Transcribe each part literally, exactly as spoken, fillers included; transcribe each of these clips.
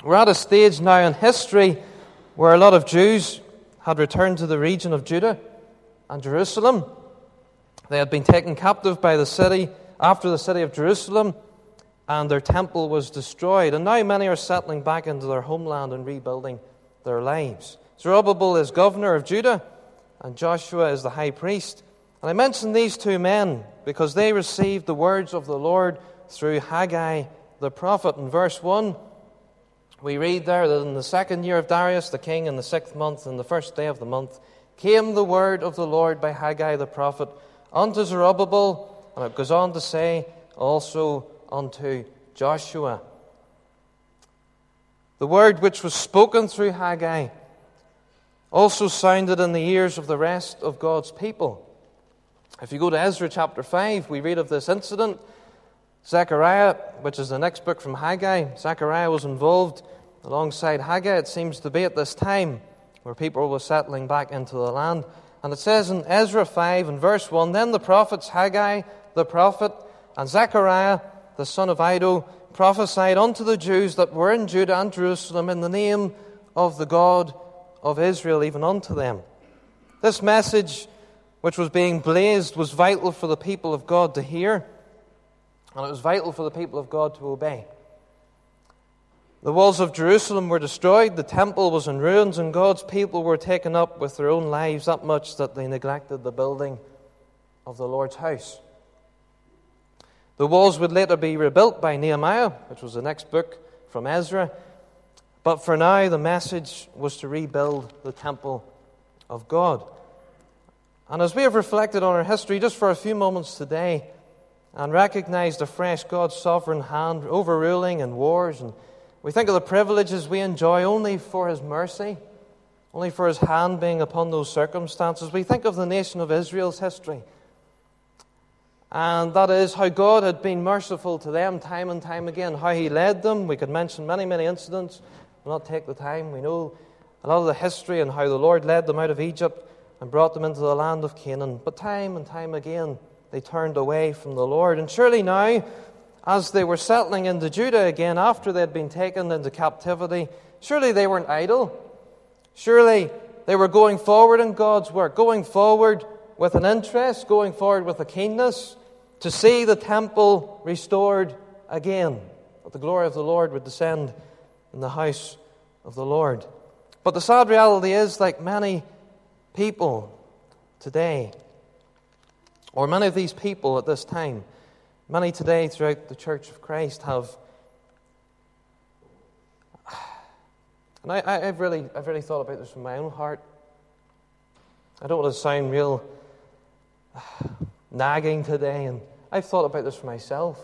We're at a stage now in history where a lot of Jews had returned to the region of Judah and Jerusalem. They had been taken captive by the city, after the city of Jerusalem, and their temple was destroyed. And now many are settling back into their homeland and rebuilding their lives. Zerubbabel is governor of Judah, and Joshua is the high priest. And I mention these two men because they received the words of the Lord through Haggai the prophet. In verse one, we read there that in the second year of Darius the king, in the sixth month, in the first day of the month, came the word of the Lord by Haggai the prophet unto Zerubbabel, and it goes on to say, also unto Joshua. The word which was spoken through Haggai also sounded in the ears of the rest of God's people. If you go to Ezra chapter five, we read of this incident. Zechariah, which is the next book from Haggai, Zechariah was involved alongside Haggai, it seems to be at this time, where people were settling back into the land. And it says in Ezra five and verse one, Then the prophets Haggai the prophet and Zechariah the son of Iddo prophesied unto the Jews that were in Judah and Jerusalem in the name of the God of Israel, even unto them. This message which was being blazed was vital for the people of God to hear, and it was vital for the people of God to obey. The walls of Jerusalem were destroyed, the temple was in ruins, and God's people were taken up with their own lives that much that they neglected the building of the Lord's house. The walls would later be rebuilt by Nehemiah, which was the next book from Ezra, but for now the message was to rebuild the temple of God. And as we have reflected on our history just for a few moments today, and recognized afresh God's sovereign hand overruling in wars, and we think of the privileges we enjoy only for His mercy, only for His hand being upon those circumstances. We think of the nation of Israel's history, and that is how God had been merciful to them time and time again, how He led them. We could mention many, many incidents. We'll not take the time. We know a lot of the history and how the Lord led them out of Egypt and brought them into the land of Canaan. But time and time again, they turned away from the Lord. And surely now, as they were settling into Judah again after they had been taken into captivity, surely they weren't idle. Surely they were going forward in God's work, going forward with an interest, going forward with a keenness to see the temple restored again, that the glory of the Lord would descend in the house of the Lord. But the sad reality is, like many people today, or many of these people at this time, many today throughout the Church of Christ have, and I, I, I've really, I've really thought about this from my own heart. I don't want to sound real nagging today, and I've thought about this for myself.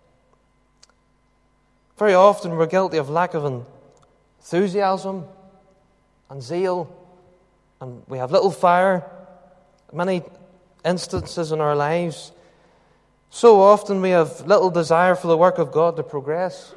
Very often we're guilty of lack of enthusiasm and zeal, and we have little fire. Many instances in our lives. So often we have little desire for the work of God to progress.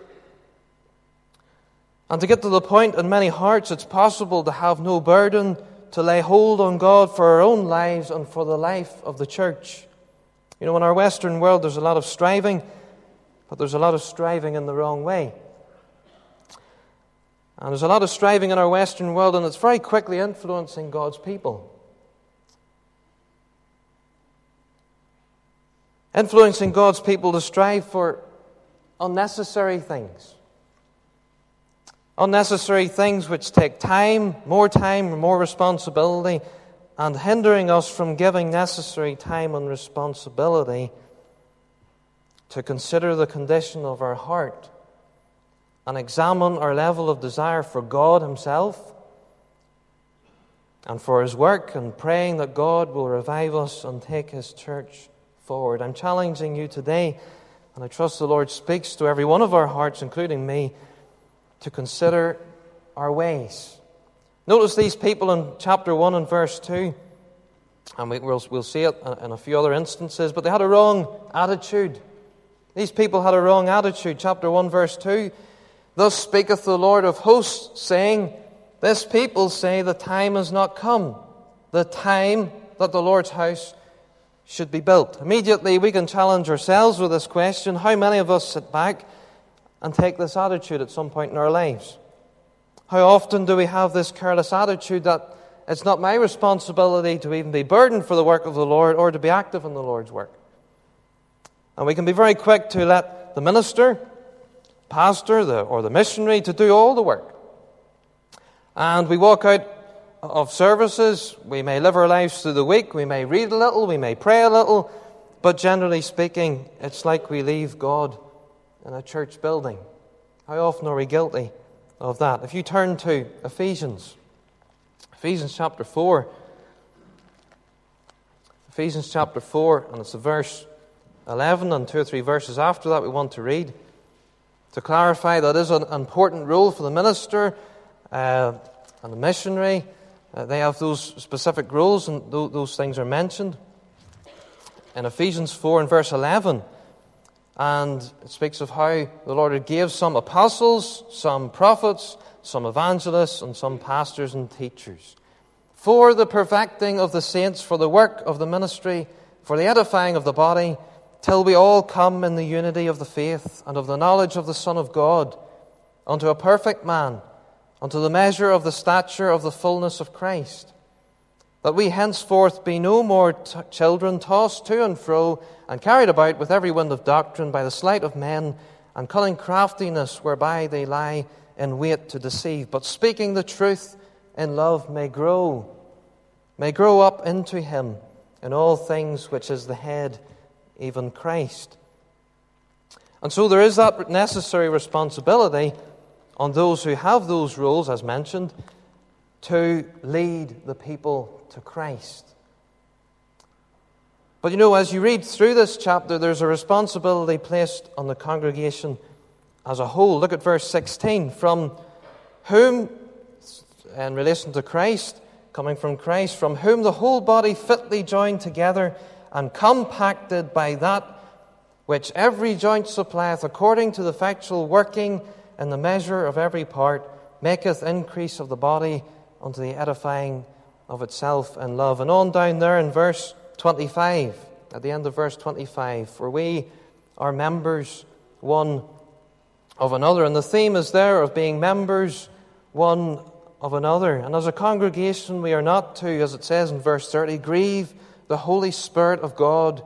And to get to the point in many hearts, it's possible to have no burden to lay hold on God for our own lives and for the life of the church. You know, in our Western world, there's a lot of striving, but there's a lot of striving in the wrong way. And there's a lot of striving in our Western world, and it's very quickly influencing God's people. Influencing God's people to strive for unnecessary things. Unnecessary things which take time, more time, more responsibility, and hindering us from giving necessary time and responsibility to consider the condition of our heart and examine our level of desire for God Himself and for His work, and praying that God will revive us and take His church forward. I'm challenging you today, and I trust the Lord speaks to every one of our hearts, including me, to consider our ways. Notice these people in chapter one and verse two, and we, we'll, we'll see it in a few other instances, but they had a wrong attitude. These people had a wrong attitude. Chapter one, verse two, Thus speaketh the Lord of hosts, saying, This people say the time is not come, the time that the Lord's house should be built. Immediately we can challenge ourselves with this question: how many of us sit back and take this attitude at some point in our lives? How often do we have this careless attitude that it's not my responsibility to even be burdened for the work of the Lord or to be active in the Lord's work? And we can be very quick to let the minister, pastor, the, or the missionary to do all the work. And we walk out of services, we may live our lives through the week, we may read a little, we may pray a little, but generally speaking, it's like we leave God in a church building. How often are we guilty of that? If you turn to Ephesians, Ephesians chapter four, Ephesians chapter four, and it's a verse eleven, and two or three verses after that we want to read. To clarify, that is an important role for the minister uh, and the missionary. Uh, they have those specific roles, and th- those things are mentioned in Ephesians four and verse eleven. And it speaks of how the Lord gave some apostles, some prophets, some evangelists, and some pastors and teachers, for the perfecting of the saints, for the work of the ministry, for the edifying of the body, till we all come in the unity of the faith and of the knowledge of the Son of God, unto a perfect man, unto the measure of the stature of the fullness of Christ, that we henceforth be no more t- children tossed to and fro and carried about with every wind of doctrine by the sleight of men and cunning craftiness whereby they lie in wait to deceive, but speaking the truth in love may grow, may grow up into him in all things which is the head, even Christ. And so there is that necessary responsibility on those who have those roles, as mentioned, to lead the people to Christ. But you know, as you read through this chapter, there's a responsibility placed on the congregation as a whole. Look at verse sixteen. From whom, in relation to Christ, coming from Christ, from whom the whole body fitly joined together and compacted by that which every joint supplieth, according to the effectual working in the measure of every part, maketh increase of the body unto the edifying of itself in love. And on down there in verse twenty-five, at the end of verse twenty-five, for we are members one of another. And the theme is there of being members one of another. And as a congregation, we are not to, as it says in verse thirty, grieve the Holy Spirit of God,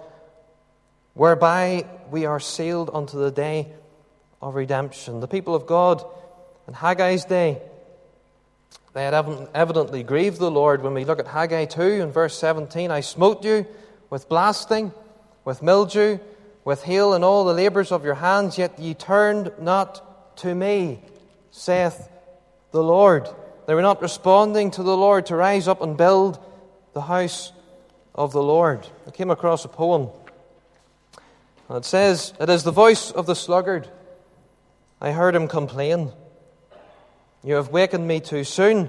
whereby we are sealed unto the day of redemption. The people of God in Haggai's day, they had evidently grieved the Lord. When we look at Haggai two in verse seventeen, I smote you with blasting, with mildew, with hail, and all the labours of your hands, yet ye turned not to me, saith the Lord. They were not responding to the Lord to rise up and build the house of the Lord. I came across a poem, and it says, it is the voice of the sluggard. I heard him complain. You have wakened me too soon.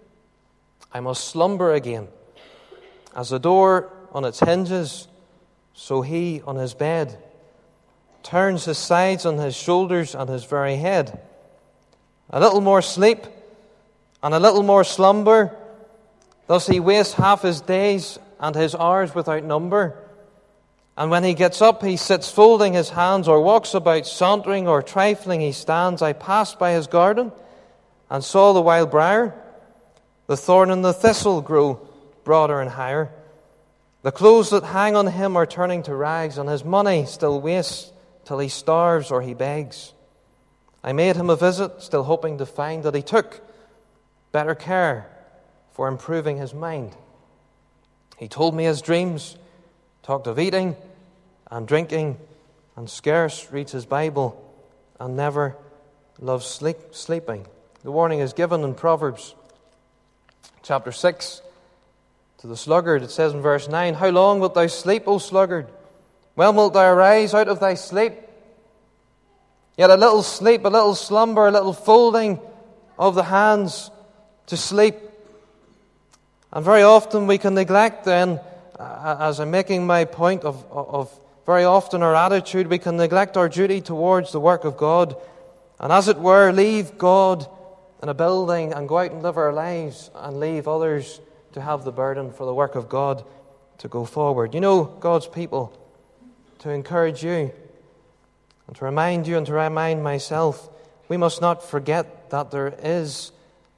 I must slumber again. As the door on its hinges, so he on his bed turns his sides on his shoulders and his very head. A little more sleep and a little more slumber. Thus he wastes half his days and his hours without number. And when he gets up, he sits folding his hands, or walks about sauntering or trifling he stands. I passed by his garden and saw the wild briar. The thorn and the thistle grow broader and higher. The clothes that hang on him are turning to rags, and his money still wastes till he starves or he begs. I made him a visit, still hoping to find that he took better care for improving his mind. He told me his dreams, talked of eating and drinking, and scarce reads his Bible, and never loves sleep, sleeping. The warning is given in Proverbs chapter six to the sluggard. It says in verse nine, how long wilt thou sleep, O sluggard? When wilt thou arise out of thy sleep? Yet a little sleep, a little slumber, a little folding of the hands to sleep. And very often we can neglect then, uh, as I'm making my point of, of very often our attitude, we can neglect our duty towards the work of God, and as it were, leave God in a building and go out and live our lives and leave others to have the burden for the work of God to go forward. You know, God's people, to encourage you and to remind you and to remind myself, we must not forget that there is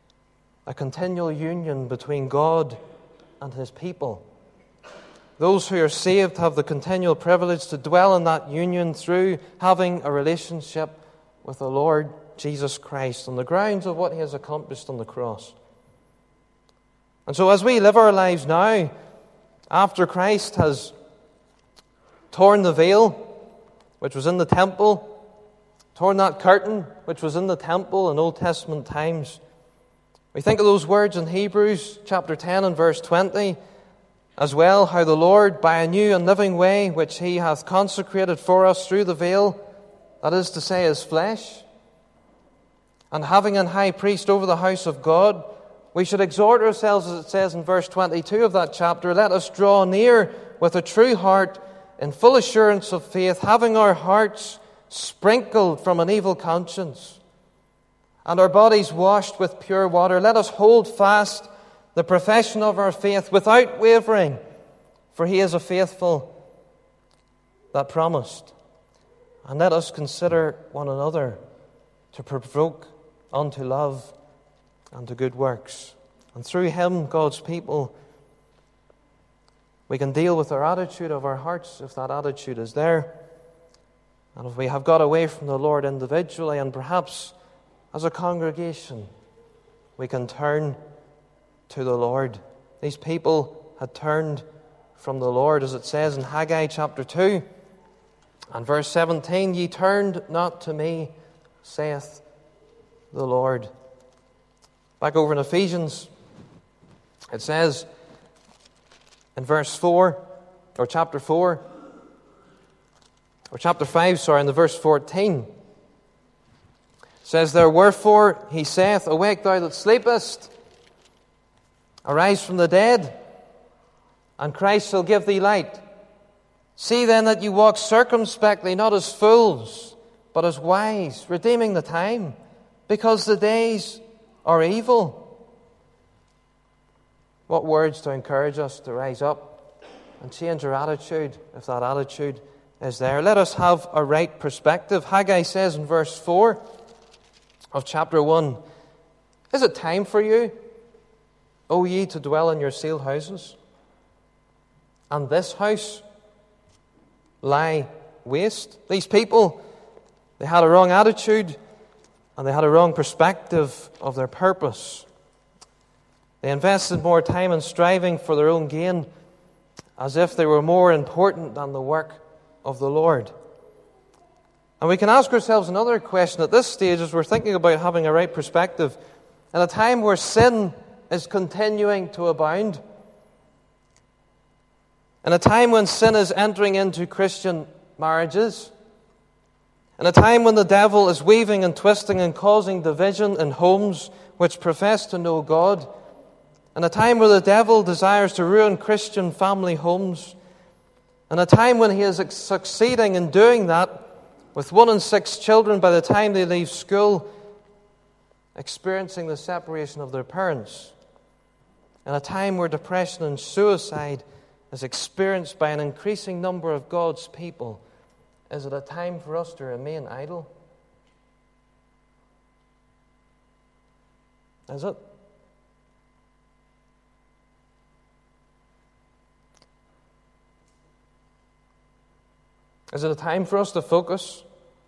a continual union between God and His people. Those who are saved have the continual privilege to dwell in that union through having a relationship with the Lord Jesus Christ on the grounds of what He has accomplished on the cross. And so as we live our lives now, after Christ has torn the veil, which was in the temple, torn that curtain, which was in the temple in Old Testament times, we think of those words in Hebrews chapter ten and verse twenty, as well, how the Lord, by a new and living way, which He hath consecrated for us through the veil, that is to say, His flesh, and having an high priest over the house of God, we should exhort ourselves, as it says in verse twenty-two of that chapter, let us draw near with a true heart, in full assurance of faith, having our hearts sprinkled from an evil conscience, and our bodies washed with pure water. Let us hold fast the profession of our faith without wavering, for He is a faithful that promised. And let us consider one another to provoke unto love and to good works. And through Him, God's people, we can deal with our attitude of our hearts, if that attitude is there. And if we have got away from the Lord individually and perhaps as a congregation, we can turn to the Lord. These people had turned from the Lord, as it says in Haggai chapter two and verse seventeen, ye turned not to me, saith the Lord. Back over in Ephesians, it says in verse four, or chapter four, or chapter five, sorry, in the verse fourteen, it says there, wherefore he saith, awake thou that sleepest, arise from the dead, and Christ shall give thee light. See then that you walk circumspectly, not as fools, but as wise, redeeming the time, because the days are evil. What words to encourage us to rise up and change our attitude, if that attitude is there. Let us have a right perspective. Haggai says in verse four of chapter one, is it time for you, O ye, to dwell in your sealed houses? And this house lie waste? These people, they had a wrong attitude and they had a wrong perspective of their purpose. They invested more time in striving for their own gain, as if they were more important than the work of the Lord. And we can ask ourselves another question at this stage as we're thinking about having a right perspective. In a time where sin is continuing to abound, in a time when sin is entering into Christian marriages, in a time when the devil is weaving and twisting and causing division in homes which profess to know God, in a time where the devil desires to ruin Christian family homes, in a time when he is succeeding in doing that, with one in six children by the time they leave school experiencing the separation of their parents, in a time where depression and suicide is experienced by an increasing number of God's people, is it a time for us to remain idle? Is it? Is it a time for us to focus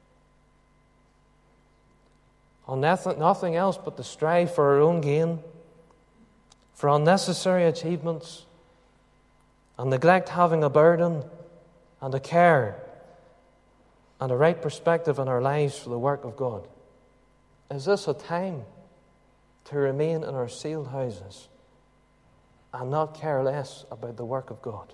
on nothing else but to strive for our own gain, for unnecessary achievements, and neglect having a burden and a care and a right perspective in our lives for the work of God? Is this a time to remain in our sealed houses and not care less about the work of God?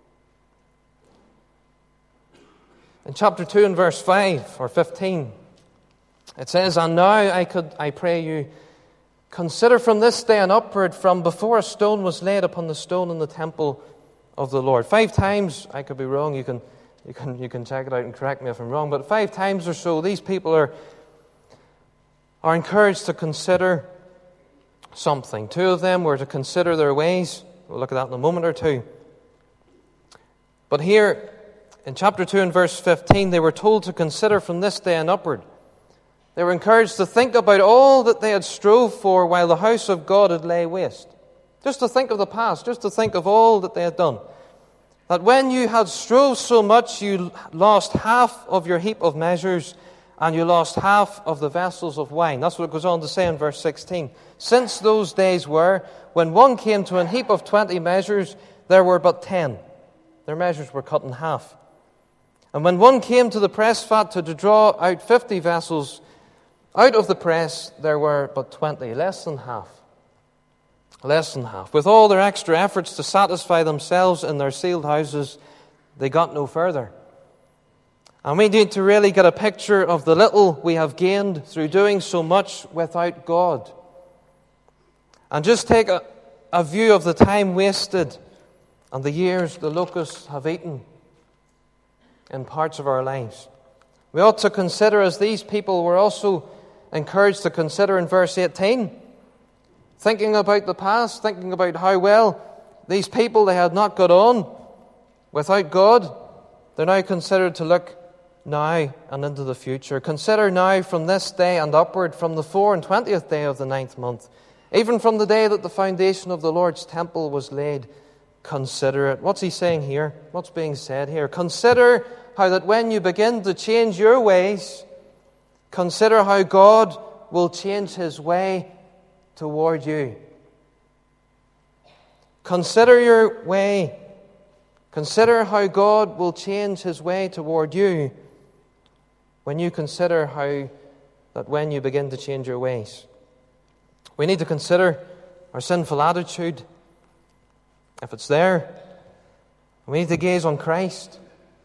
In chapter two and verse five or fifteen, it says, and now I could, I pray you, consider from this day and upward, from before a stone was laid upon the stone in the temple of the Lord. Five times, I could be wrong, you can you can you can check it out and correct me if I'm wrong, but five times or so these people are are encouraged to consider something. Two of them were to consider their ways. We'll look at that in a moment or two. But here in chapter two and verse fifteen, they were told to consider from this day and upward. They were encouraged to think about all that they had strove for while the house of God had lay waste. Just to think of the past, just to think of all that they had done. That when you had strove so much, you lost half of your heap of measures, and you lost half of the vessels of wine. That's what it goes on to say in verse sixteen. Since those days were, when one came to an heap of twenty measures, there were but ten. Their measures were cut in half. And when one came to the press fat to draw out fifty vessels, out of the press there were but twenty, less than half. Less than half. With all their extra efforts to satisfy themselves in their sealed houses, they got no further. And we need to really get a picture of the little we have gained through doing so much without God. And just take a, a view of the time wasted and the years the locusts have eaten in parts of our lives. We ought to consider, as these people were also encouraged to consider in verse eighteen, thinking about the past, thinking about how well these people, they had not got on without God. They're now considered to look now and into the future. Consider now from this day and upward, from the four and twentieth day of the ninth month, even from the day that the foundation of the Lord's temple was laid. Consider it. What's he saying here? What's being said here? Consider how that when you begin to change your ways, consider how God will change his way toward you. Consider your way. Consider how God will change his way toward you when you consider how that when you begin to change your ways. We need to consider our sinful attitude. If it's there, we need to gaze on Christ,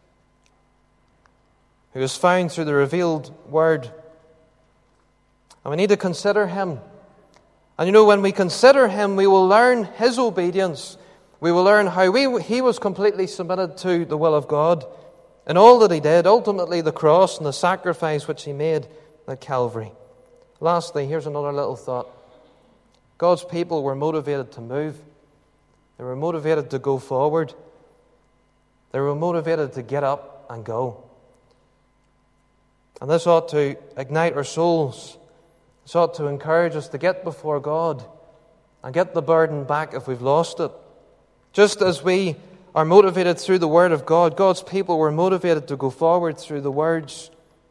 who is found through the revealed Word. And we need to consider him. And you know, when we consider him, we will learn his obedience. We will learn how we, he was completely submitted to the will of God in all that he did, ultimately the cross and the sacrifice which he made at Calvary. Lastly, here's another little thought. God's people were motivated to move. They were motivated to go forward. They were motivated to get up and go. And this ought to ignite our souls. This ought to encourage us to get before God and get the burden back if we've lost it. Just as we are motivated through the Word of God, God's people were motivated to go forward through the words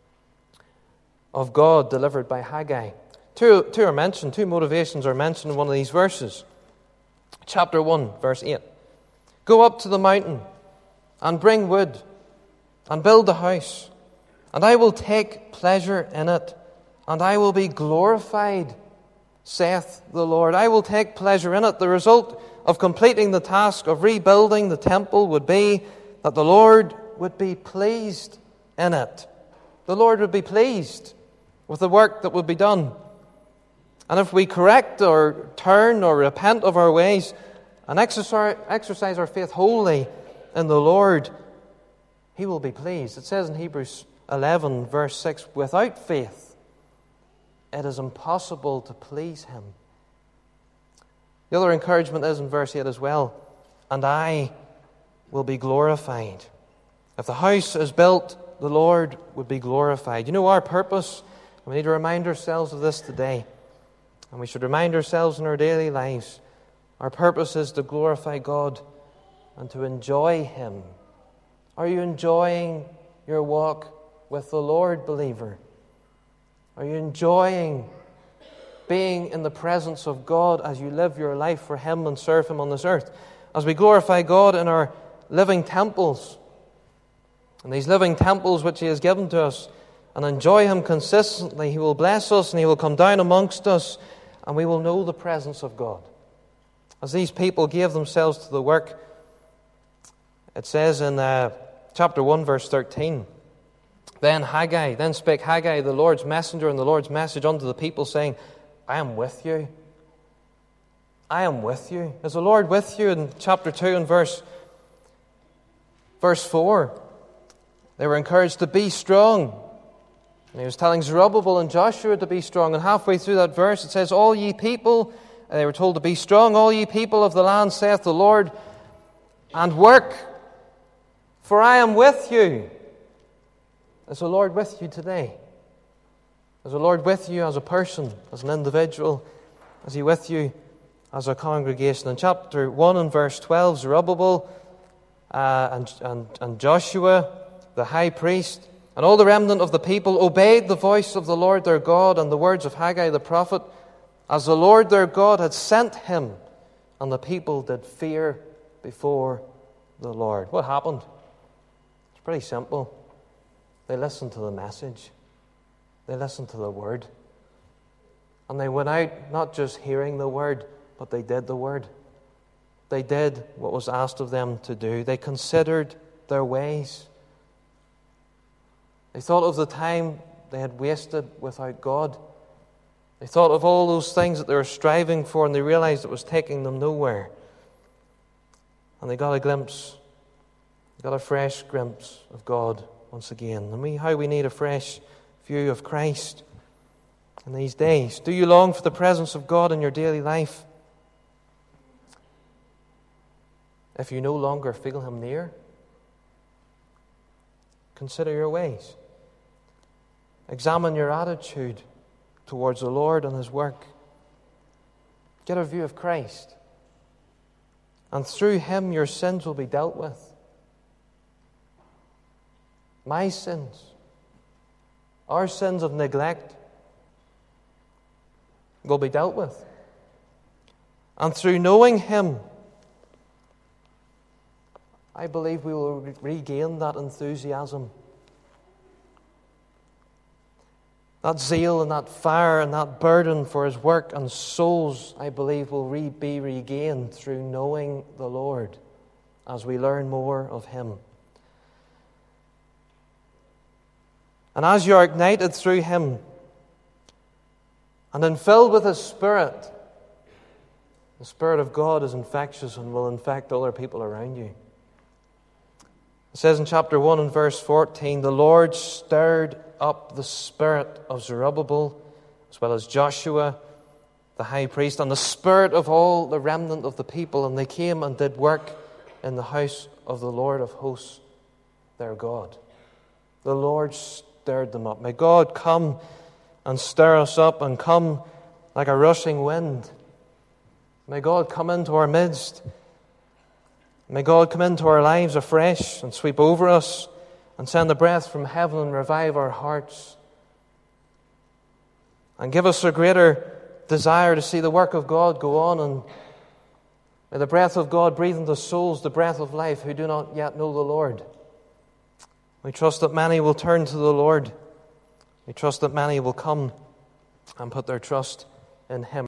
of God delivered by Haggai. Two, two are mentioned, two motivations are mentioned in one of these verses. Chapter one, verse eight. Go up to the mountain and bring wood and build a house, and I will take pleasure in it, and I will be glorified, saith the Lord. I will take pleasure in it. The result of completing the task of rebuilding the temple would be that the Lord would be pleased in it. The Lord would be pleased with the work that would be done. And if we correct or turn or repent of our ways and exercise, exercise our faith wholly in the Lord, he will be pleased. It says in Hebrews eleven, verse six, without faith, it is impossible to please him. The other encouragement is in verse eight as well, and I will be glorified. If the house is built, the Lord would be glorified. You know our purpose? We need to remind ourselves of this today. And we should remind ourselves in our daily lives. Our purpose is to glorify God and to enjoy him. Are you enjoying your walk with the Lord, believer? Are you enjoying being in the presence of God as you live your life for him and serve him on this earth? As we glorify God in our living temples, in these living temples which he has given to us, and enjoy him consistently, he will bless us and he will come down amongst us, and we will know the presence of God. As these people gave themselves to the work, it says in uh, chapter one, verse thirteen, Then Haggai, then spake Haggai, the Lord's messenger, and the Lord's message unto the people, saying, I am with you. I am with you. Is the Lord with you? In chapter two and verse, verse four, they were encouraged to be strong. And he was telling Zerubbabel and Joshua to be strong. And halfway through that verse, it says, All ye people, and they were told to be strong, all ye people of the land, saith the Lord, and work, for I am with you. Is the Lord with you today? Is the Lord with you as a person, as an individual? Is He with you as a congregation? In chapter one and verse twelve, Zerubbabel uh, and, and, and Joshua, the high priest, and all the remnant of the people obeyed the voice of the Lord their God and the words of Haggai the prophet, as the Lord their God had sent him, and the people did fear before the Lord. What happened? It's pretty simple. They listened to the message. They listened to the word. And they went out not just hearing the word, but they did the word. They did what was asked of them to do. They considered their ways. They thought of the time they had wasted without God. They thought of all those things that they were striving for, and they realized it was taking them nowhere. And they got a glimpse, they got a fresh glimpse of God once again. And we, how we need a fresh view of Christ in these days. Do you long for the presence of God in your daily life? If you no longer feel Him near, consider your ways. Examine your attitude towards the Lord and His work. Get a view of Christ. And through Him your sins will be dealt with. My sins, our sins of neglect, will be dealt with. And through knowing Him, I believe we will re- regain that enthusiasm, that zeal and that fire and that burden for His work and souls. I believe will re- be regained through knowing the Lord as we learn more of Him. And as you are ignited through Him and then filled with His Spirit, the Spirit of God is infectious and will infect other people around you. It says in chapter one and verse fourteen, the Lord stirred up the spirit of Zerubbabel, as well as Joshua, the high priest, and the spirit of all the remnant of the people, and they came and did work in the house of the Lord of hosts, their God. The Lord stirred them up. May God come and stir us up and come like a rushing wind. May God come into our midst. May God come into our lives afresh and sweep over us and send a breath from heaven and revive our hearts and give us a greater desire to see the work of God go on, and may the breath of God breathe into souls the breath of life who do not yet know the Lord. We trust that many will turn to the Lord. We trust that many will come and put their trust in Him.